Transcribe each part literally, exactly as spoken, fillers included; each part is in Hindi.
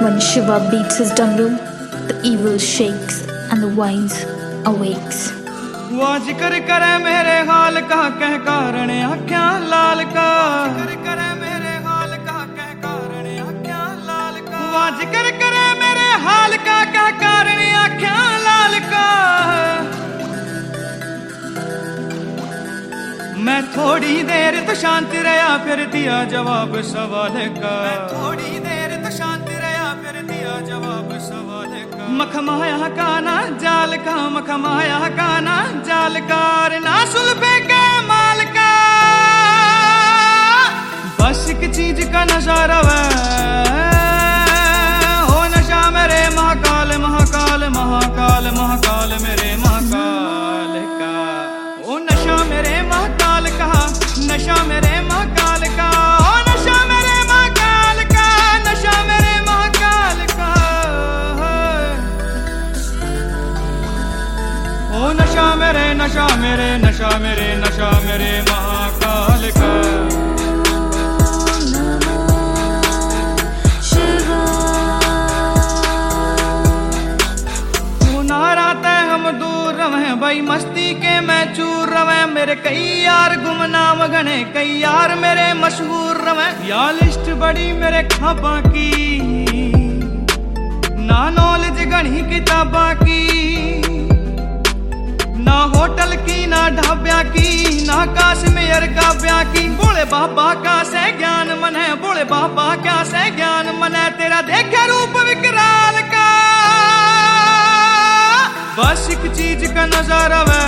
When Shiva beats his dandu, the evil shakes and the wise awakes. वो जिक्र करे मेरे हाल का कह कारण आख्या लाल का, जिक्र करे मेरे हाल का कह कारण आख्या लाल का, वो जिक्र करे मेरे हाल का कह कारण आख्या लाल का। मैं थोड़ी देर तो शांत रहा फिर दिया जवाब सवाल का, मैं थोड़ी देर तो शांत रहा फिर दिया जवाब सवाल का। मखमाया का ना जाल का, मखमाया का ना जाल का, ना सुल्फे के माल का। बस एक चीज का नजारा है, हो नशा मेरे महाकाल महाकाल महाकाल महाकाल मेरे महाकाल का। ओ नशा मेरे महाकाल का, नशा मेरे महाकाल का, ओ नशा मेरे महाकाल का, नशा मेरे महाकाल का। ओ नशा मेरे नशा मेरे नशा मेरे नशा मेरे महाकाल का। भाई मस्ती के मैं चूर रवे, मेरे कई यार गुमनाम घने, कई यार मेरे मशहूर रवे। या लिस्ट बड़ी मेरे खाबा की, ना नॉलेज घनी किताबा की, ना होटल की ना ढाब्या की, ना काश्मीर काव्या की। बोले बाबा का से ज्ञान मन है, बोले बाबा क्या से ज्ञान मन है, तेरा देखे रूप विकराल का। बस एक चीज का नजारा है,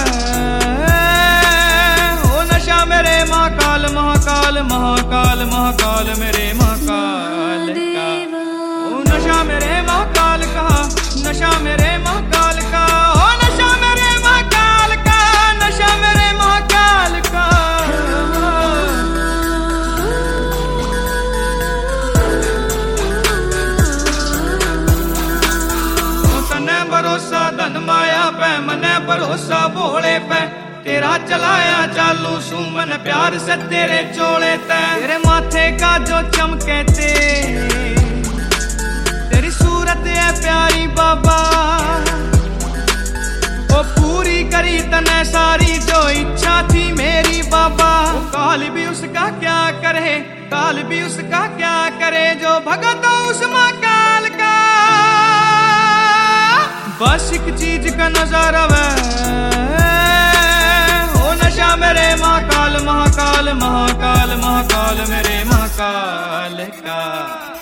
ओ नशा मेरे महाकाल महाकाल महाकाल महाकाल मेरे महाकाल का। ओ नशा मेरे महाकाल का, नशा मेरे महाकाल का, ओ नशा मेरे महाकाल का, नशा मेरे महाकाल का। भरोसा धन माया पे, मने भरोसा भोले पे, तेरा चलाया चालू सू मन प्यार से तेरे चोले ते। तेरे माथे का जो चमके ते, तेरी सूरत है प्यारी बाबा, वो पूरी करी तने सारी जो इच्छा थी मेरी बाबा। काल भी उसका क्या करे, काल भी उसका क्या करे, जो भगत उस महाकाल का। बस एक चीज का नजारा है, ओ नशा मेरे महाकाल महाकाल महाकाल महाकाल मेरे महाकाल का।